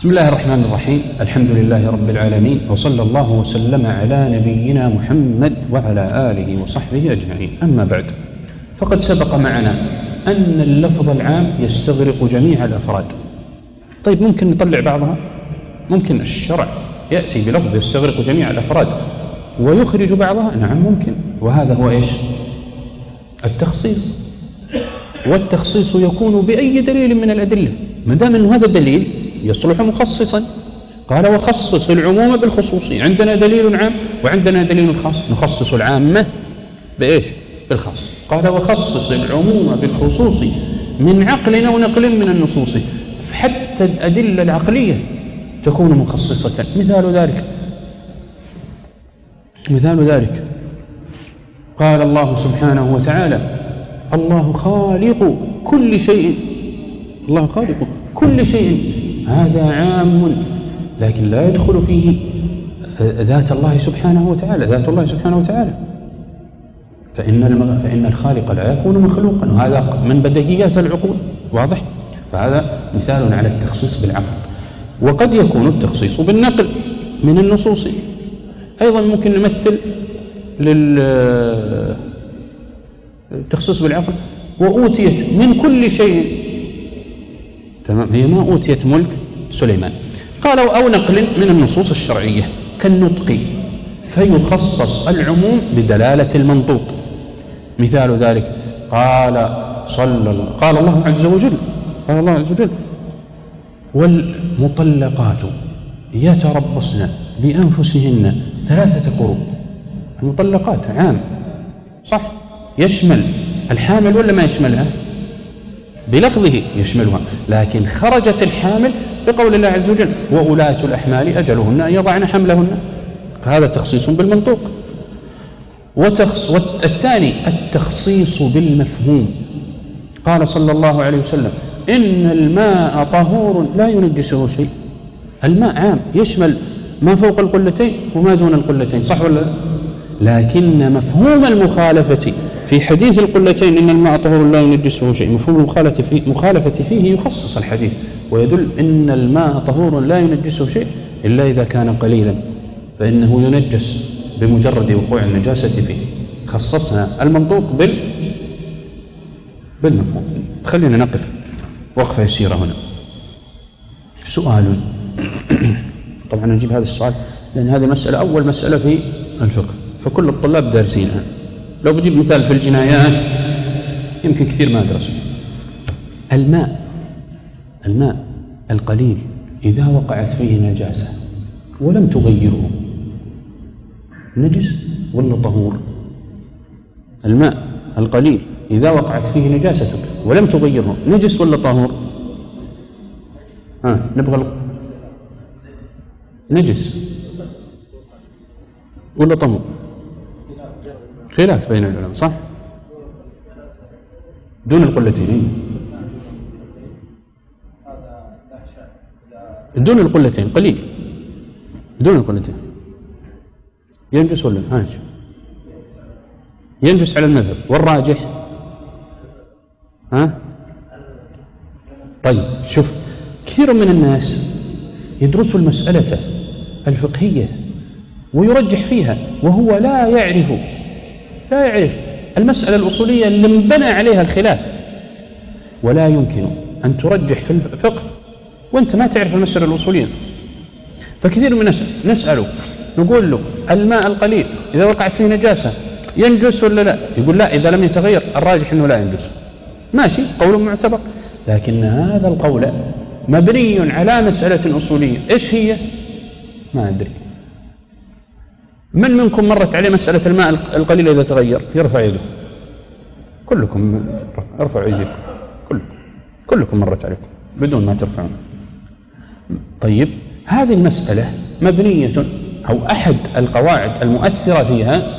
بسم الله الرحمن الرحيم. الحمد لله رب العالمين، وصلى الله وسلم على نبينا محمد وعلى آله وصحبه أجمعين. أما بعد، فقد سبق معنا أن اللفظ العام يستغرق جميع الأفراد. طيب، ممكن نطلع بعضها؟ ممكن الشرع يأتي بلفظ يستغرق جميع الأفراد ويخرج بعضها؟ نعم ممكن، وهذا هو إيش؟ التخصيص. والتخصيص يكون بأي دليل من الأدلة، ما دام أن هذا الدليل يصلح مخصصا. قال: وخصص العموم بالخصوص. عندنا دليل عام وعندنا دليل خاص، نخصص العامة بإيش؟ بالخاص. قال: وخصص العموم بالخصوص من عقل أو نقل من النصوص. حتى الأدلة العقلية تكون مخصصة. مثال ذلك قال الله سبحانه وتعالى: الله خالق كل شيء. الله خالق كل شيء، هذا عام، لكن لا يدخل فيه ذات الله سبحانه وتعالى. فإن الخالق لا يكون مخلوقا، وهذا من بديهيات العقول. واضح؟ فهذا مثال على التخصيص بالعقل. وقد يكون التخصيص بالنقل من النصوص. أيضا ممكن نمثل للتخصيص بالعقل: وأوتيت من كل شيء. تمام، هي ما أوتيت ملك سليمان. قالوا: أو نقل من النصوص الشرعية كالنطق، فيخصص العموم بدلالة المنطوق. مثال ذلك قال الله عز وجل: والمطلقات يتربصن بأنفسهن 3 قروء. المطلقات عام، صح؟ يشمل الحامل ولا ما يشملها؟ بلفظه يشملها، لكن خرجت الحامل بقول الله عز وجل: وأولاة الأحمال أجلهن أن يضعن حملهن. فهذا تخصيص بالمنطوق. والثاني التخصيص بالمفهوم. قال صلى الله عليه وسلم: إن الماء طهور لا ينجسه شيء. الماء عام، يشمل ما فوق القلتين وما دون القلتين، صح ولا لا؟ لكن مفهوم المخالفة في حديث القلتين إن الماء طهور لا ينجسه شيء، مفهوم المخالفة فيه يخصص الحديث ويدل إن الماء طهور لا ينجسه شيء إلا إذا كان قليلا، فإنه ينجس بمجرد وقوع النجاسة فيه. خصصنا المنطوق بالمفهوم. خلينا نقف وقفة يسيرة هنا. سؤال. طبعا نجيب هذا السؤال لأن هذه مسألة أول مسألة في الفقه، فكل الطلاب دارسين الآن. لو بجيب مثال في الجنايات يمكن كثير ما درسوا. الماء القليل إذا وقعت فيه نجاسة ولم تغيره، نجس ولا طهور؟ الماء القليل إذا وقعت فيه نجاسة ولم تغيره، نجس ولا طهور؟ نبغى نجس ولا طهور؟ خلاف بين العلماء، صح؟ دون القلتين. دون القلتين قليل، دون القلتين ينجس ولا ينجس على المذهب، والراجح طيب، شوف، كثير من الناس يدرسوا المسألة الفقهية ويرجح فيها وهو لا يعرف المسألة الأصولية اللي انبنى عليها الخلاف. ولا يمكن أن ترجح في الفقه وأنت ما تعرف المسألة الأصولية. فكثير من نسأله نقول له: الماء القليل إذا وقعت فيه نجاسة ينجس ولا لا؟ يقول: لا، إذا لم يتغير الراجح أنه لا ينجس. ماشي، قول معتبر، لكن هذا القول مبني على مسألة أصولية. إيش هي؟ ما أدري. من منكم مرت عليه مسألة الماء القليل إذا تغير؟ يرفع يده. كلكم ارفعوا يديكم، كلكم مرت عليكم بدون ما ترفعون. طيب، هذه المسألة مبنية أو أحد القواعد المؤثرة فيها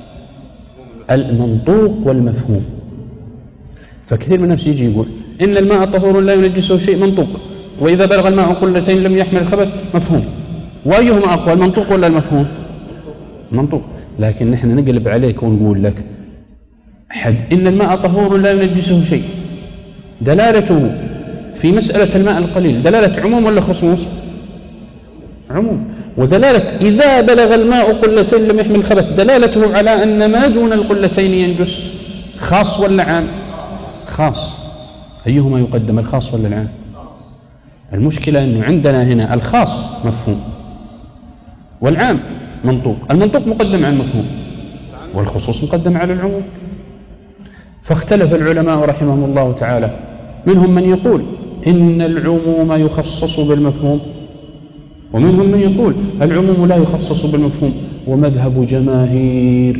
المنطوق والمفهوم. فكثير من الناس يجي يقول: إن الماء طهور لا ينجسه شيء، منطوق، وإذا بلغ الماء قلتين لم يحمل الخبث، مفهوم. وأيهما أقوى، المنطوق ولا المفهوم؟ منطوق. لكن نحن نقلب عليك ونقول لك: إن الماء طهور لا ينجسه شيء، دلالته في مسألة الماء القليل دلالة عموم ولا خصوص؟ عموم. ودلالة إذا بلغ الماء قلتين لم يحمل الخبث دلالته على أن ما دون القلتين ينجس. خاص ولا عام؟ خاص. أيهما يقدم، الخاص ولا العام؟ المشكلة أنه عندنا هنا الخاص مفهوم والعام منطوق. المنطوق مقدم على المفهوم والخصوص مقدم على العموم. فاختلف العلماء رحمهم الله تعالى، منهم من يقول إن العموم يخصص بالمفهوم، ومنهم من يقول العموم لا يخصص بالمفهوم. ومذهب جماهير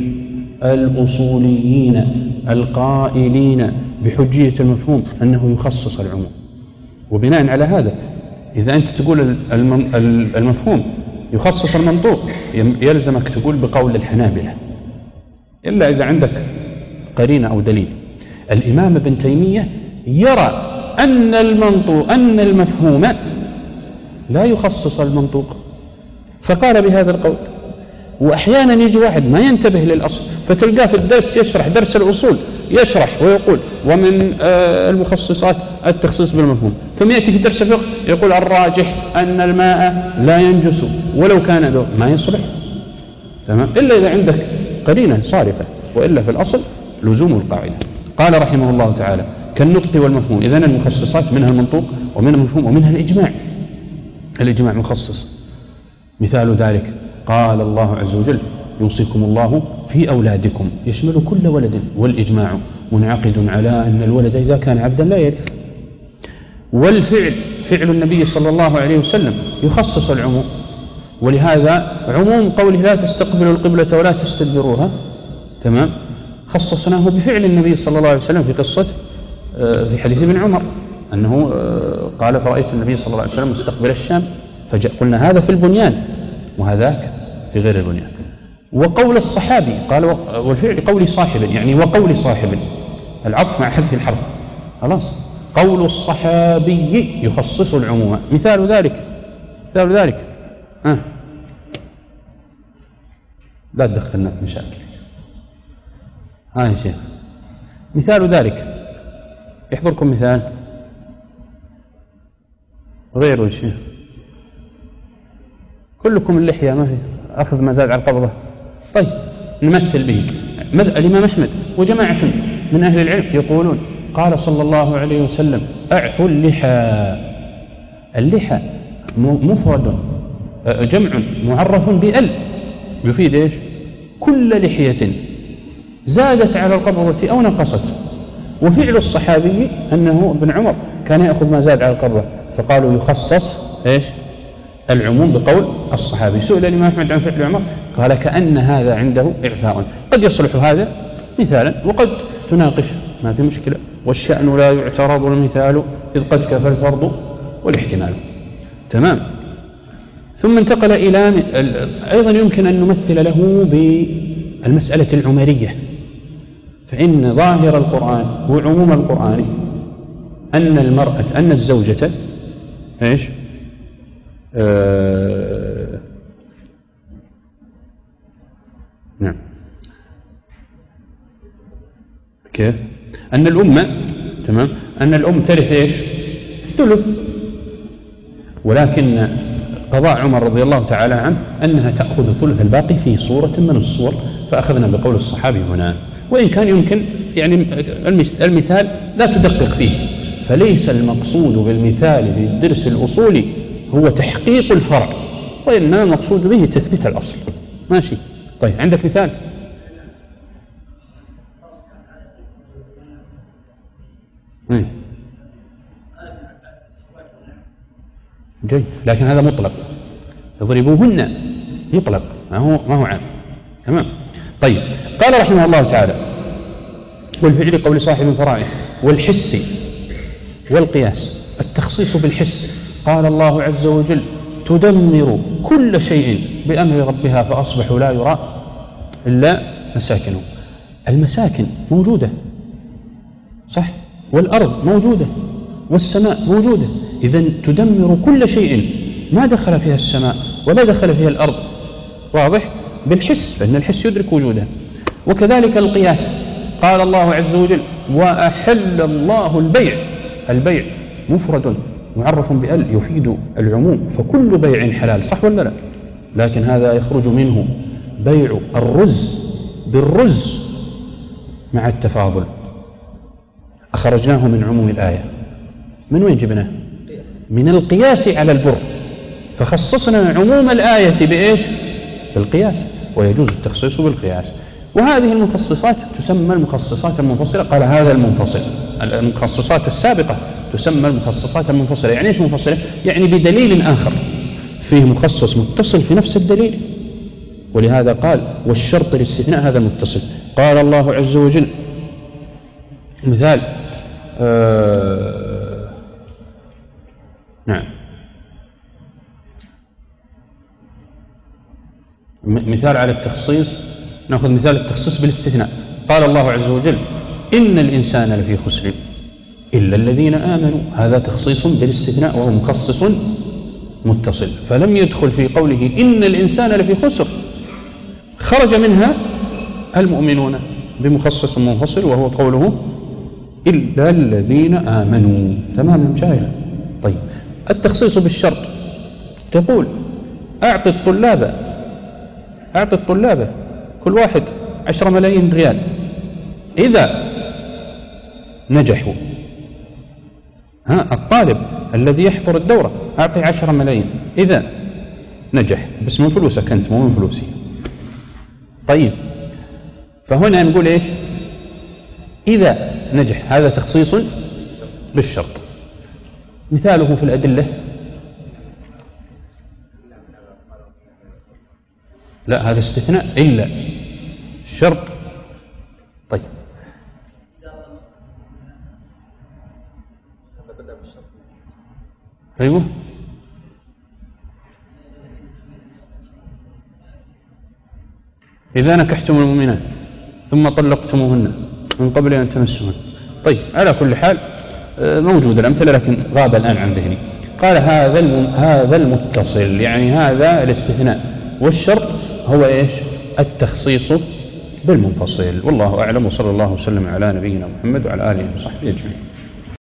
الأصوليين القائلين بحجية المفهوم أنه يخصص العموم. وبناء على هذا إذا أنت تقول المفهوم يخصص المنطوق يلزمك تقول بقول الحنابلة، إلا إذا عندك قرينة أو دليل. الإمام ابن تيمية يرى أن المفهوم لا يخصص المنطوق، فقال بهذا القول. وأحيانا يجي واحد ما ينتبه للأصل، فتلقاه في الدرس يشرح درس الأصول يشرح ويقول ومن المخصصات التخصيص بالمفهوم، ثم يأتي في درس الفقه يقول الراجح أن الماء لا ينجس ولو كان ذو، ما يصلح. تمام، إلا إذا عندك قرينة صارفة، وإلا في الأصل لزوم القاعدة. قال رحمه الله تعالى كالنطق والمفهوم. إذن المخصصات منها المنطوق ومنها المفهوم ومنها الإجماع. الإجماع مخصص. مثال ذلك قال الله عز وجل يوصيكم الله في أولادكم، يشمل كل ولد، والإجماع منعقد على أن الولد إذا كان عبدا لا يرث. والفعل فعل النبي صلى الله عليه وسلم يخصص العموم، ولهذا عموم قوله لا تستقبلوا القبلة ولا تستدبروها، تمام، خصصناه بفعل النبي صلى الله عليه وسلم في قصة في حديث ابن عمر أنه قال فرأيت النبي صلى الله عليه وسلم مستقبل الشام قلنا هذا في البنيان وهذاك في غير البنيان. وقول الصحابي قال والفعل قول صاحب، يعني وقول صاحب، العطف مع حذف الحرف، خلاص. قول الصحابي يخصص العموم. مثال ذلك لا تدخلنا في مشاكل. يا شيخ، مثال ذلك يحضركم مثال غير الشيخ، كلكم اللحية ما في أخذ ما زاد على القبضة. طيب نمثل به. الإمام أحمد وجماعة من أهل العلم يقولون قال صلى الله عليه وسلم أعفوا اللحى. اللحى مفرد جمع معرف بأل يفيد إيش؟ كل لحية زادت على القبضة أو نقصت. وفعل الصحابي أنه ابن عمر كان يأخذ ما زاد على القبضة، فقالوا يخصص إيش؟ العموم بقول الصحابي. سئل الإمام أحمد عن فعل عمر قال كأن هذا عنده إعفاء. قد يصلح هذا مثالا وقد تناقش، ما في مشكلة. والشأن لا يعترض المثال إذ قد كفى الفرض والاحتمال. تمام. ثم انتقل إلى أيضا يمكن أن نمثل له بالمسألة العمرية، فإن ظاهر القرآن وعموم القرآن أن الزوجة إيش؟ نعم، كيف؟ أن الأمة، تمام، أن الأم ترث إيش؟ الثلث. ولكن قضاء عمر رضي الله تعالى عنه أنها تأخذ ثلث الباقي في صورة من الصور، فأخذنا بقول الصحابي هنا. وإن كان يمكن يعني المثال لا تدقق فيه، فليس المقصود بالمثال في الدرس الأصولي هو تحقيق الفرع، وإنما المقصود به تثبيت الأصل. ماشي. طيب عندك مثال؟ جيد، لكن هذا مطلق، يضربوهن مطلق، ما هو عام. تمام. طيب قال رحمه الله تعالى والفعل قول صاحب فرائض والحس والقياس. التخصيص بالحس قال الله عز وجل تدمر كل شيء بأمر ربها فأصبحوا لا يرى إلا مساكنهم. المساكن موجودة صح، والأرض موجودة والسماء موجودة، إذن تدمر كل شيء ما دخل فيها السماء ولا دخل فيها الأرض، واضح؟ بالحس، لأن الحس يدرك وجودها. وكذلك القياس قال الله عز وجل وأحل الله البيع. البيع مفرد معرف بأل يفيد العموم، فكل بيع حلال، صح ولا لا؟ لكن هذا يخرج منه بيع الرز بالرز مع التفاضل، أخرجناه من عموم الآية. من وين جبناه؟ من القياس على البر، فخصصنا عموم الآية بإيش؟ بالقياس، ويجوز التخصيص بالقياس. وهذه المخصصات تسمى المخصصات المنفصلة. قال هذا المنفصل، المخصصات السابقة تسمى المخصصات المنفصلة. يعني إيش منفصلة؟ يعني بدليل آخر، فيه مخصص متصل في نفس الدليل، ولهذا قال والشرط الاستثناء هذا المتصل. قال الله عز وجل مثال نعم، مثال على التخصيص، نأخذ مثال التخصيص بالاستثناء. قال الله عز وجل إن الإنسان لفي خسر إلا الذين آمنوا، هذا تخصيص بالاستثناء وهو مخصص متصل، فلم يدخل في قوله إن الإنسان لفي خسر، خرج منها المؤمنون بمخصص منفصل وهو قوله إلا الذين آمنوا. تمام يا مشايخ؟ طيب، التخصيص بالشرط، تقول أعطي الطلاب كل واحد 10 ملايين ريال إذا نجحوا. الطالب الذي يحضر الدورة أعطي 10 ملايين إذا نجح، بس من فلوسك أنت مو من فلوسي. طيب، فهنا نقول إيش؟ إذا نجح، هذا تخصيص بالشرط. مثاله في الأدلة، لا هذا استثناء إلا الشرط. طيب، أيوه، إذا نكحتم المؤمنات ثم طلقتموهن من قبل أن تمسوهن. طيب، على كل حال موجود الأمثلة لكن غاب الآن عن ذهني. قال هذا المتصل، يعني هذا الاستثناء، والشرط هو إيش؟ التخصيص بالمنفصل. والله أعلم، وصلى الله وسلم على نبينا محمد وعلى آله وصحبه أجمعين.